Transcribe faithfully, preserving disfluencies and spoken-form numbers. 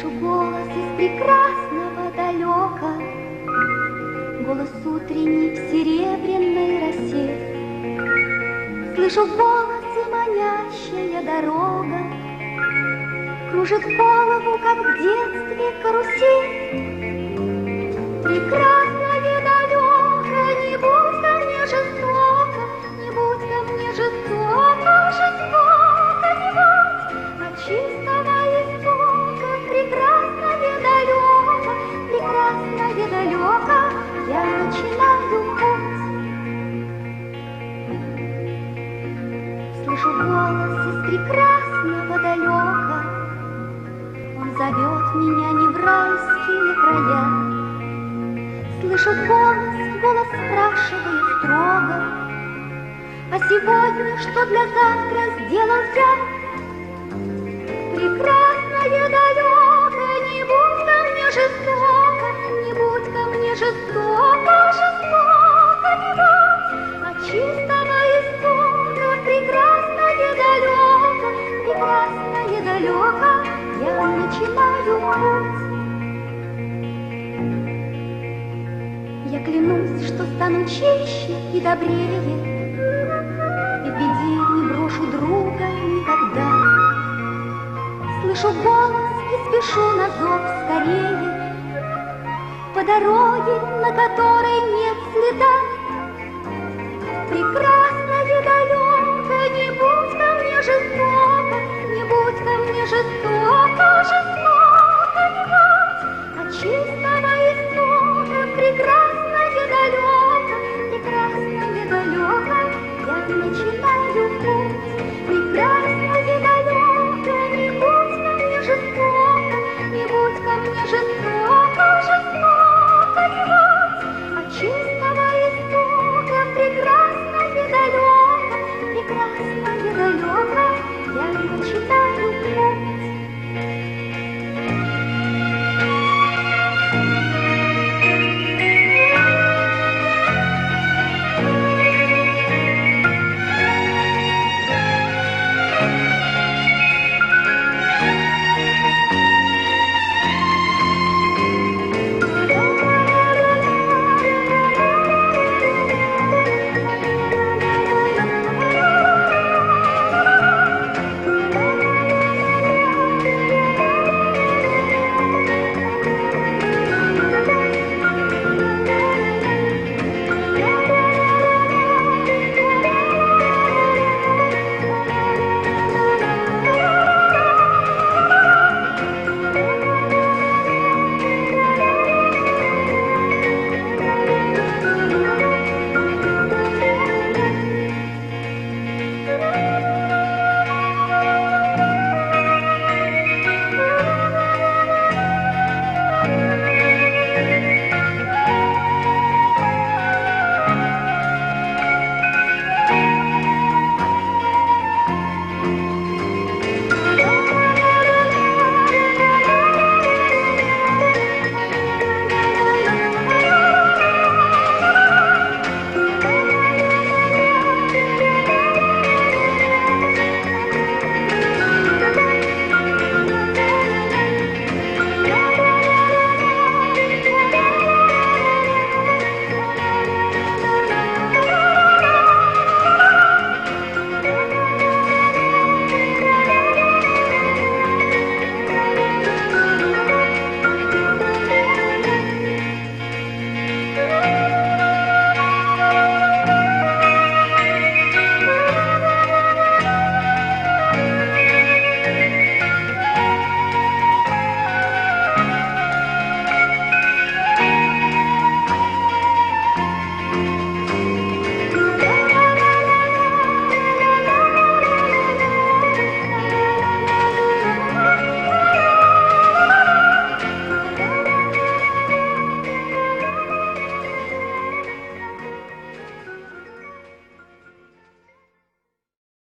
Слышу голос из прекрасного далека, голос утренний в серебряной росе. Слышу голос и манящая дорога кружит голову, как в детстве карусель. Прекрасное далеко, не будь ко мне жестоко, не будь ко мне жестоко, жестоко не будь, от чистого истока. Прекрасное далеко, прекрасное далеко, я начинаю путь. Слышу голос из прекрасного далека, он зовет меня не в райские края. Слышу голос, голос спрашивает строго: а сегодня что для завтра сделал я? Прекрасное далеко, не будь ко мне жестоко, не будь ко мне жестоко, жестоко не будь, от чистого истока. Прекрасное далеко, прекрасное далеко, я начинаю путь. Я клянусь, что стану чище и добрее, и в беде не брошу друга никогда. Слышу голос и спешу на зов скорее, по дороге, на которой нет следа. Прекрасное далеко, не будь ко мне жестоко, не будь ко мне жестоко, жестоко не будь, от чистого истока. Прекрасное далеко, прекрасное далеко, я начинаю путь. Прекрасное далеко, не будь ко мне жестоко, не будь ко мне жестоко, жестоко не будь, от чистого истока. Прекрасное далеко, прекрасное далеко, я начинаю.